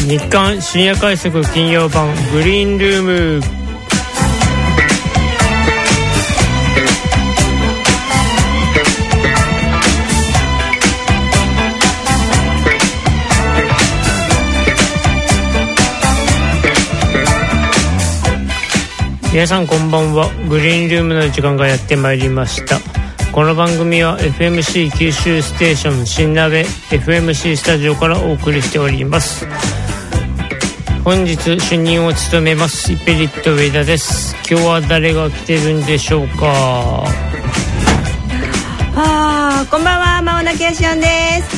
日刊深夜快速金曜版グリーンルーム。皆さんこんばんは。グリーンルームの時間がやってまいりました。この番組は FMC 九州ステーション新鍋 FMC スタジオからお送りしております。本日主任を務めますイペリット上田です。今日は誰が来てるんでしょうか。 こんばんは、まもなきやしおんです。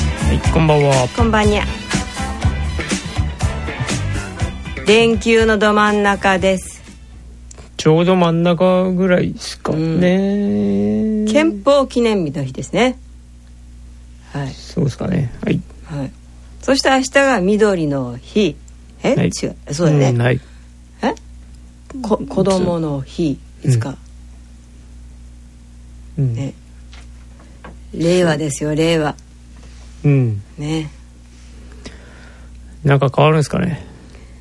はい、こんばんは。 こんばんにゃ。連休のど真ん中です。 ちょうど真ん中ぐらいですかね、 憲法記念日の日ですね。はい、 そうですかね。はい、 はい、そして明日が緑の日。はい、違う、そうだね、 はい、 子供の日いつか、ね、令和ですよ、令和。ね、 なんか変わるんですかね。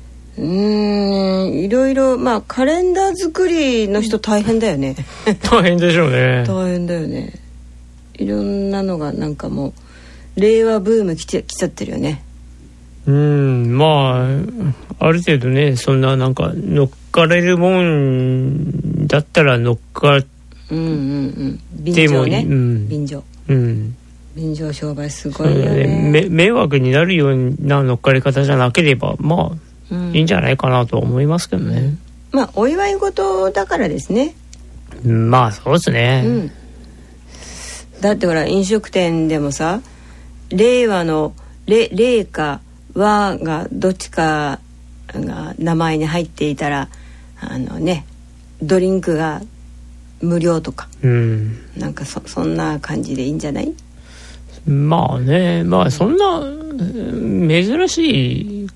いろいろ、カレンダー作りの人大変だよね。 大変でしょうね。 大変だよね。いろんなのがなんかもう令和ブーム来ちゃってるよね。 ある程度ね、そんななんか乗っかれるもんだったら乗っかってもいい。 便乗商売すごいよね。 迷惑になるような乗っかり方じゃなければいいんじゃないかなと思いますけどね。 お祝い事だからですね。 そうですね、 だってほら飲食店でもさ、令和の令か和がどっちかが名前に入っていたらドリンクが無料とか、なんかそんな感じでいいんじゃない？ そんな珍しい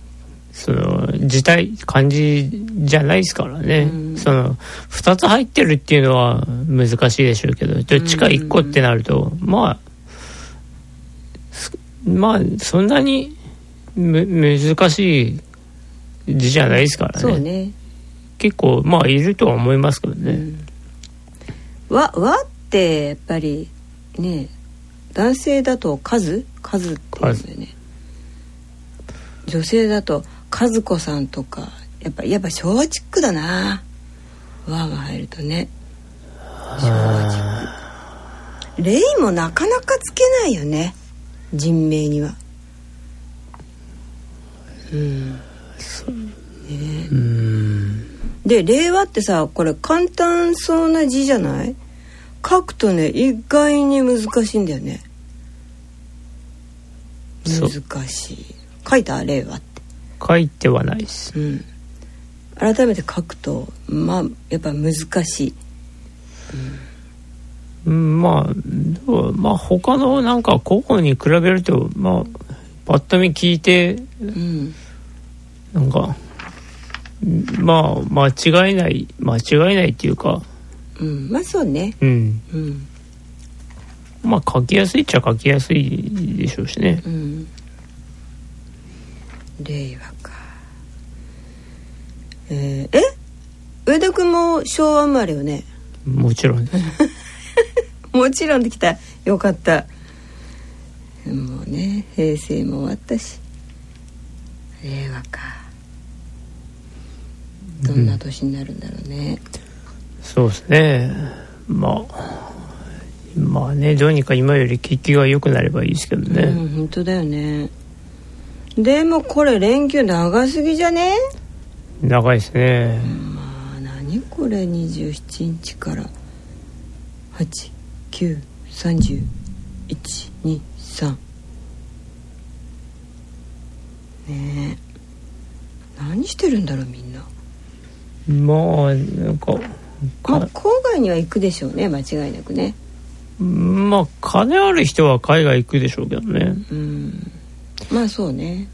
感じじゃないですからね。2つ入ってるっていうのは難しいでしょうけど、どっちか1個ってなるとそんなに難しい字じゃないですからね。 そうね、 結構いるとは思いますけどね。 和ってやっぱりね、男性だと数って言うんだよね。女性だと和子さんとか、やっぱ昭和チックだな、和が入るとね。昭和チック。レイもなかなかつけないよね、人名には。で令和ってさ、これ簡単そうな字じゃない？書くとね、意外に難しいんだよね。難しい。書いた？令和って書いてはないです、 改めて書くとやっぱ難しい。 他のなんか古語に比べるとパッと見聞いて、なんか間違いないっていうか、 そうね。 書きやすいっちゃ書きやすいでしょうしね。 令和か。上田君も昭和生まれよね。 もちろんですもちろんできた。よかった。もうね、平成も終わったし、令和か。どんな年になるんだろうね。 そうですね。どうにか今より景気が良くなればいいですけどね。 本当だよね。でもこれ連休長すぎじゃね？ 長いですね。 何これ、27日から8、9、30、1、2、3ねえ、何してるんだろうみんな。 なんか郊外には行くでしょうね、間違いなくね。 金ある人は海外行くでしょうけどね。 そうね。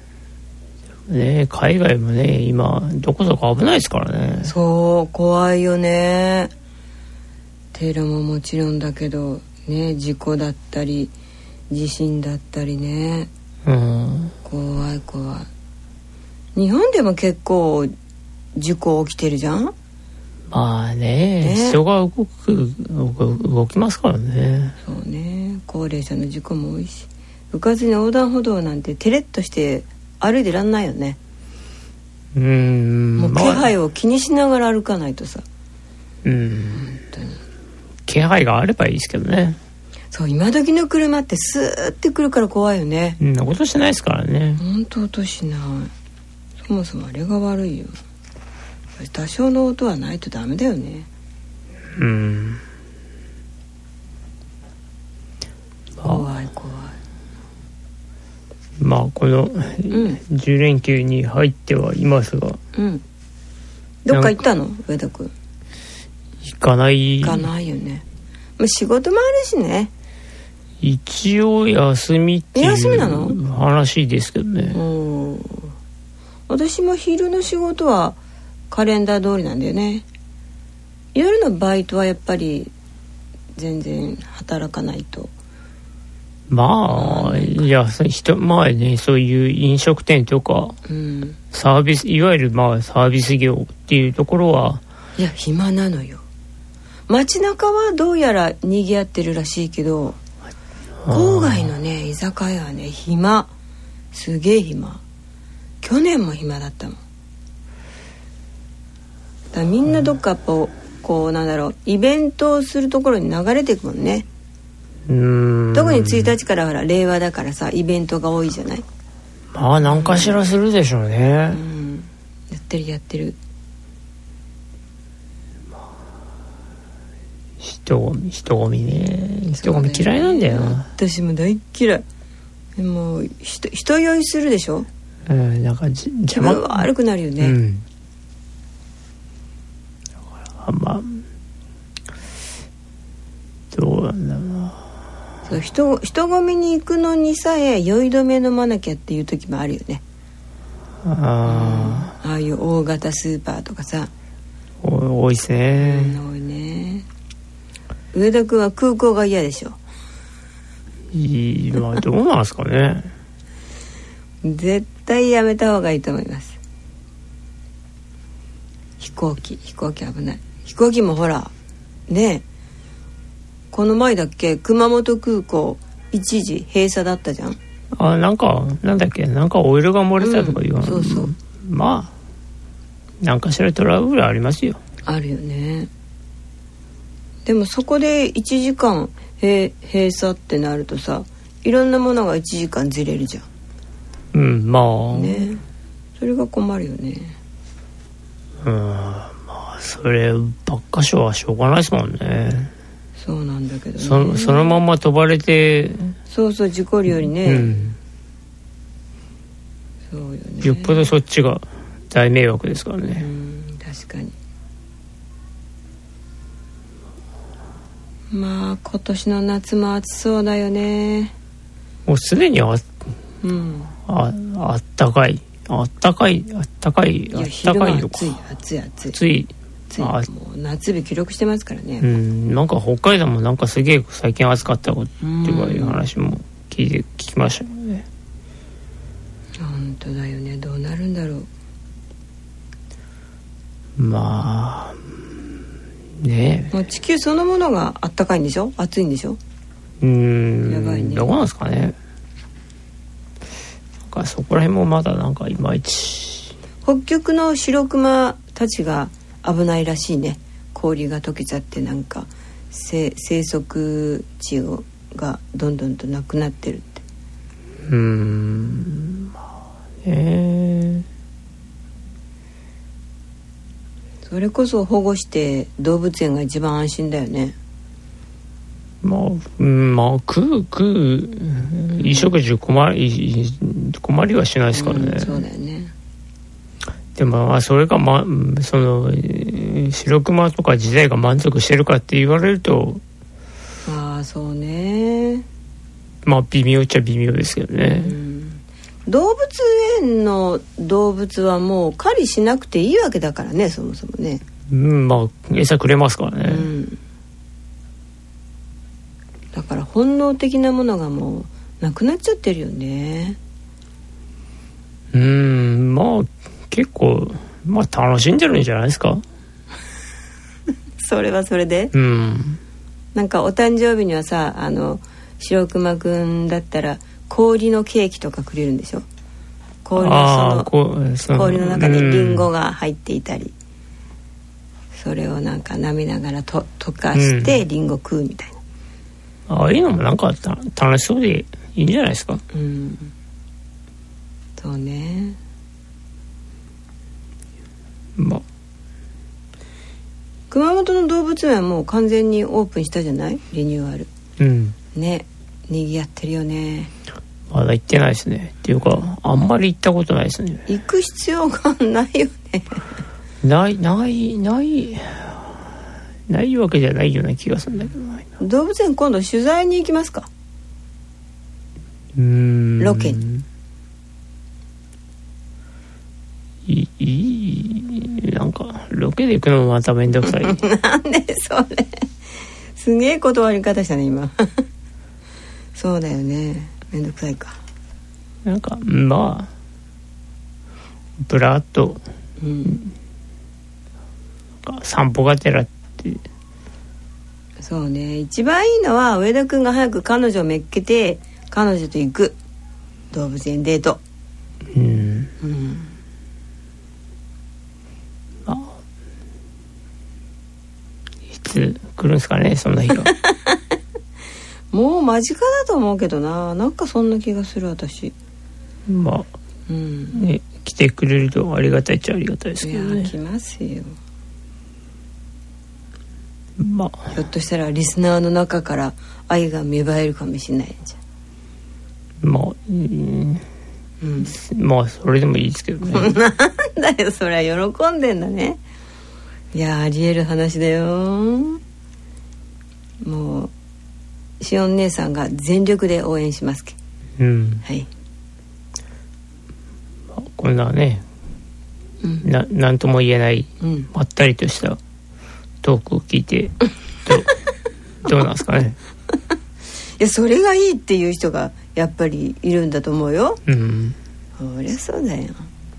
海外もね、今どこそこ危ないですからね。 そう、怖いよね。テロももちろんだけどね、事故だったり地震だったりね、怖い。 日本でも結構事故起きてるじゃん。 まあね、人が動きますからね。 そうね、高齢者の事故も多いし、うかつに横断歩道なんてテレッとして歩いてらんないよね。もう気配を気にしながら歩かないとさ。本当に気配があればいいですけどね。 そう、今時の車ってスーってくるから怖いよね。 音しないですからね。 本当音しない。そもそもあれが悪いよ。多少の音はないとダメだよね。怖い。 まあこの10連休に入ってはいますが、 どっか行ったの上田君？ 行かないよね。仕事もあるしね。 一応休みっていう話ですけどね。 私も昼の仕事はカレンダー通りなんだよね。夜のバイトはやっぱり全然働かないと。 まあいやまあね、そういう飲食店とか、サービス、いわゆるまあサービス業っていうところはいや暇なのよ。街中はどうやら賑わってるらしいけど、郊外のね居酒屋はね暇、すげえ暇。去年も暇だったもん。だからみんなどっかやっぱこうなんだろう、イベントをするところに流れていくもんね。特に1日からほら令和だからさ、イベントが多いじゃない。 まあ何かしらするでしょうね。 やってる。 人混みね。人混み嫌いなんだよな。 私も大嫌い。でも人酔いするでしょ。 なんか邪魔が悪くなるよね。 だからまあどうなんだろうな。 そう、人混みに行くのにさえ酔い止め飲まなきゃっていう時もあるよね。ああいう大型スーパーとかさ。 多いですね。 多いね。上田君は空港が嫌でしょ。 まあどうなんですかね。 絶対やめた方がいいと思います。飛行機危ない。飛行機もほらね、この前だっけ、熊本空港一時閉鎖だったじゃん。 なんだっけ、なんかオイルが漏れたとかいう、 そうまあなんかしらトラブルありますよ。 あるよね。でもそこで1時間閉鎖ってなるとさ、いろんなものが1時間ずれるじゃん。 まあね、それが困るよね。 まあそればっかしはしょうがないですもんね。 そうなんだけどね。 そのまま飛ばれて、 そう事故るよりね。そうよね。 よっぽどそっちが大迷惑ですからね。 確かに。まあ今年の夏も暑そうだよね。 もうすでにあったかいのか。暑い。 もう夏日記録してますからね。 なんか北海道もなんかすげえ最近暑かったっていう話も聞きましたよね。 本当だよね。どうなるんだろう。 まあねえ、 もう地球そのものが暖かいんでしょ、暑いんでしょ。やばいね。 どうなんですかね。なんかそこら辺もまだなんかいまいち。 北極の白熊たちが危ないらしいね。氷が溶けちゃってなんか生息地がどんどんとなくなってるって。 まあね、 それこそ保護して動物園が一番安心だよね。 まあ食う衣食住困りはしないですからね。 そうだよね。 でもそれがその白熊とか自体が満足してるかって言われると、 そうね。 まあ微妙っちゃ微妙ですけどね。 動物園の動物はもう狩りしなくていいわけだからね、そもそもね。 まあ餌くれますからね。 だから本能的なものがもうなくなっちゃってるよね。 まあ結構まあ楽しんでるんじゃないですか。 それはそれで、なんかお誕生日にはさ、白熊くんだったら氷のケーキとかくれるんでしょ。氷の氷の中にリンゴが入っていたり、それをなんか舐めながら溶かしてリンゴ食うみたいな、 ああいうのもなんか楽しそうでいいんじゃないですか。 そうね。 まあ熊本の動物園はもう完全にオープンしたじゃない、リニューアル。ね、賑わってるよね。 まだ行ってないですね。っていうかあんまり行ったことないですね。 行く必要がないよね。ないわけじゃないような気がするんだけど。動物園今度取材に行きますか。ロケに。 なんかロケで行くのもまためんどくさい。 なんでそれ。すげえ断り方したね今。そうだよね。めんどくさいか。 なんかまあブラッと、散歩がてらって。 そうね。一番いいのは上田くんが早く彼女をめっけて彼女と行く動物園デート。いつ来るんですかね、そんな日が。 もう間近だと思うけどな。なんかそんな気がする私。 まあ、ね、来てくれるとありがたいっちゃありがたいですけどね。 いや来ますよ。 まあ、 ひょっとしたらリスナーの中から愛が芽生えるかもしれないじゃん。まあ、まあそれでもいいですけどね。 なんだよそれは喜んでんだね。いやありえる話だよ。もうしおん姉さんが全力で応援しますけど。はい。 まあ、こんなね、なんとも言えない、まったりとしたトークを聞いてどうなんですかね。 いやそれがいいっていう人がやっぱりいるんだと思うよ。そりゃそうだよ。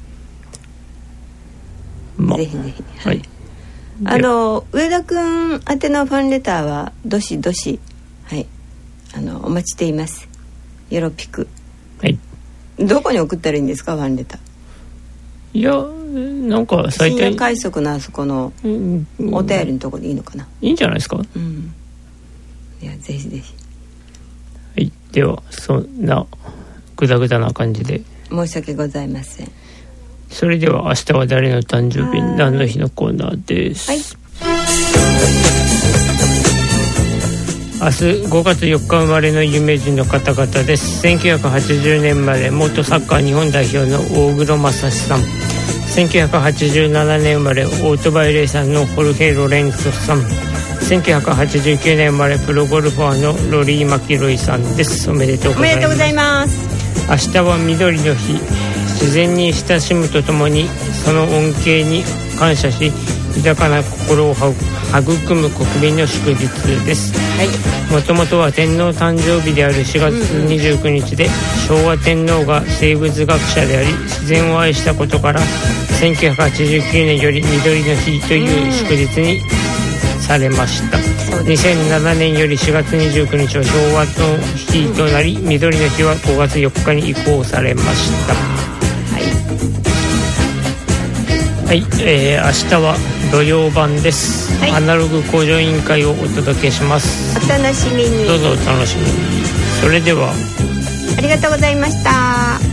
ぜひぜひ。はい。上田くん宛てのファンレターはどしどし、はい、お待ちしています。よろぴく。 はい。 どこに送ったらいいんですか、ファンレター。 いやなんか最低深夜快速のあそこのお便りのところでいいのかな。 いいんじゃないですか。 いやぜひぜひ。 はい。ではそんなグダグダな感じで申し訳ございません。 それでは明日は誰の誕生日何の日のコーナーです。明日5月4日生まれの有名人の方々です。1980年生まれ元サッカー日本代表の大黒正史さん。1987年生まれオートバイレーサーのホルヘ・ロレンソさん。1989年生まれプロゴルファーのロリー・マキロイさんです。おめでとうございます。明日は緑の日。自然に親しむとともにその恩恵に感謝し豊かな心を育む国民の祝日です。もともとは天皇誕生日である4月29日で、昭和天皇が生物学者であり自然を愛したことから1989年より緑の日という祝日にされました。2007年より4月29日は昭和の日となり、緑の日は5月4日に移行されました。はい、明日は土曜版です。アナログ向上委員会をお届けします。 お楽しみに。 どうぞお楽しみに。それではありがとうございました。